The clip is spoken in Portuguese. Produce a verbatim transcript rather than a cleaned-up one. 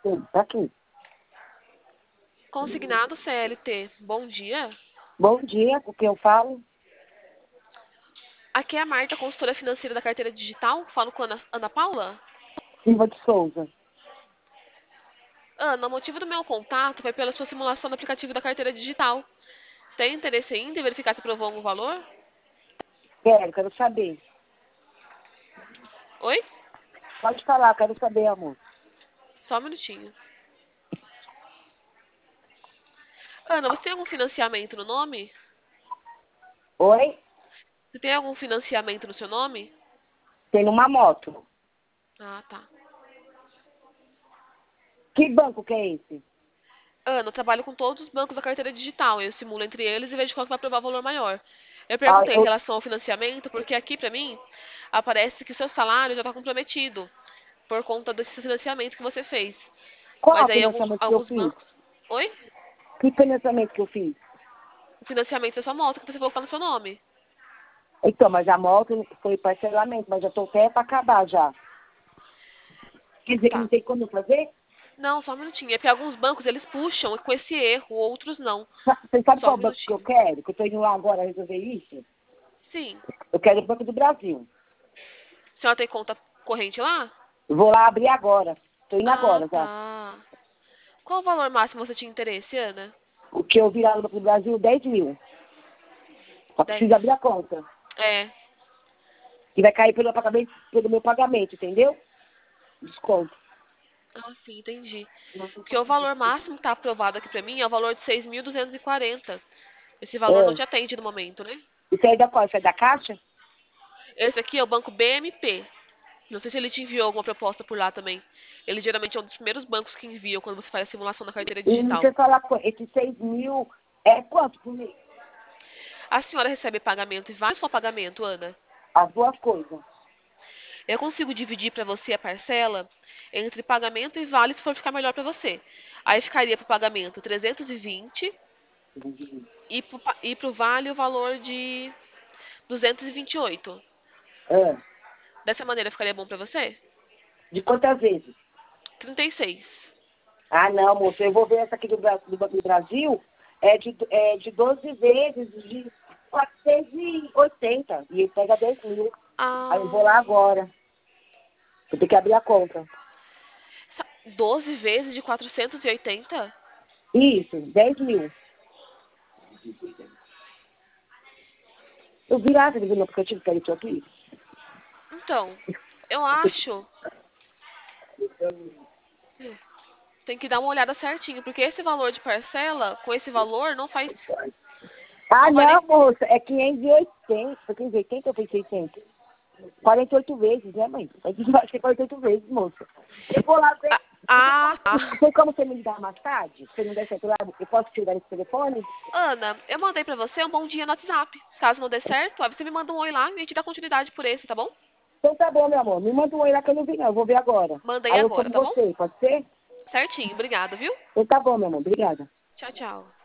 Sim, tá aqui. Consignado C L T, bom dia. Bom dia, o que eu falo? Aqui é a Marta, consultora financeira da carteira digital. Falo com a Ana, Ana Paula. Silva de Souza. Ana, o motivo do meu contato foi pela sua simulação do aplicativo da carteira digital. Tem interesse ainda em verificar se aprovou algum valor? Quero, quero saber. Oi? Pode falar, quero saber, amor. Só um minutinho. Ana, você tem algum financiamento no nome? Oi? Você tem algum financiamento no seu nome? Tem uma moto. Ah, tá. Que banco que é esse? Ana, eu trabalho com todos os bancos da carteira digital. Eu simulo entre eles e vejo qual que vai provar valor maior. Eu Ah, perguntei em eu... relação ao financiamento, porque aqui pra mim aparece que o seu salário já está comprometido por conta desse financiamento que você fez. Qual Mas o aí alguns, financiamento que eu alguns fiz? bancos. Oi? Que financiamento que eu fiz? O financiamento da sua moto que você falou que tá no seu nome. Então, mas a moto foi parcelamento, mas já tô até para acabar já. Quer dizer que não Tá. tem como fazer? Não, só um minutinho. É porque alguns bancos eles puxam com esse erro, outros não. Sa- Você sabe Só um qual banco que eu minutinho. quero? Que eu tô indo lá agora resolver isso? Sim. Eu quero o Banco do Brasil. A senhora tem conta corrente lá? Eu vou lá abrir agora. Tô indo Ah, agora já. tá. Qual o valor máximo você tinha interesse, Ana? O que eu vi lá no Banco do Brasil, dez mil. Só Dez. preciso abrir a conta. É. Que vai cair pelo, pagamento, pelo meu pagamento, entendeu? Desconto. Ah, sim, entendi. Porque o valor máximo que está aprovado aqui pra mim é o valor de seis mil duzentos e quarenta. Esse valor não É. te atende no momento, né? Isso aí é da qual? Isso é da Caixa? Esse aqui é o banco B M P. Não sei se ele te enviou alguma proposta por lá também. Ele geralmente é um dos primeiros bancos que enviam quando você faz a simulação da carteira E digital. você fala, com- esses seis mil é quanto por mês? A senhora recebe pagamento e vai só pagamento, Ana? As duas coisas. Eu consigo dividir para você a parcela entre pagamento e vale se for ficar melhor para você. Aí ficaria para o pagamento trezentos e vinte e para o e pro vale o valor de duzentos e vinte e oito. É. Dessa maneira ficaria bom para você? De quantas vezes? trinta e seis. Ah, não, moço. Eu vou ver essa aqui do, Bra- do Banco do Brasil. É de, é de doze vezes de quatrocentos e oitenta. E pega dez mil. Aí eu vou lá Ah, agora. Eu tenho que abrir a conta. doze vezes de quatrocentos e oitenta? Isso, dez mil. Eu vi lá, você viu no aplicativo que era isso aqui? Então, eu acho. Tem que dar uma olhada certinho, porque esse valor de parcela, com esse valor, não faz. Ah, Não vai não, nem. moça. É quinhentos e oitenta. Foi quinhentos e oitenta ou foi seiscentos? quarenta e oito vezes, né, mãe? Eu acho que é quarenta e oito vezes, moça. Eu vou lá ver. Ah, ah, tá. Tem como você me ligar mais tarde? Se não der certo lá, eu posso te ligar nesse telefone? Ana, eu mandei pra você um bom dia no WhatsApp. Caso não dê certo, aí você me manda um oi lá e a gente dá continuidade por esse, tá bom? Então tá bom, meu amor. Me manda um oi lá que eu não vi, não. Eu vou ver agora. Manda aí Aí eu agora, chamo tá bom? você, pode ser? Certinho, obrigada, viu? Então tá bom, meu amor. Obrigada. Tchau, tchau.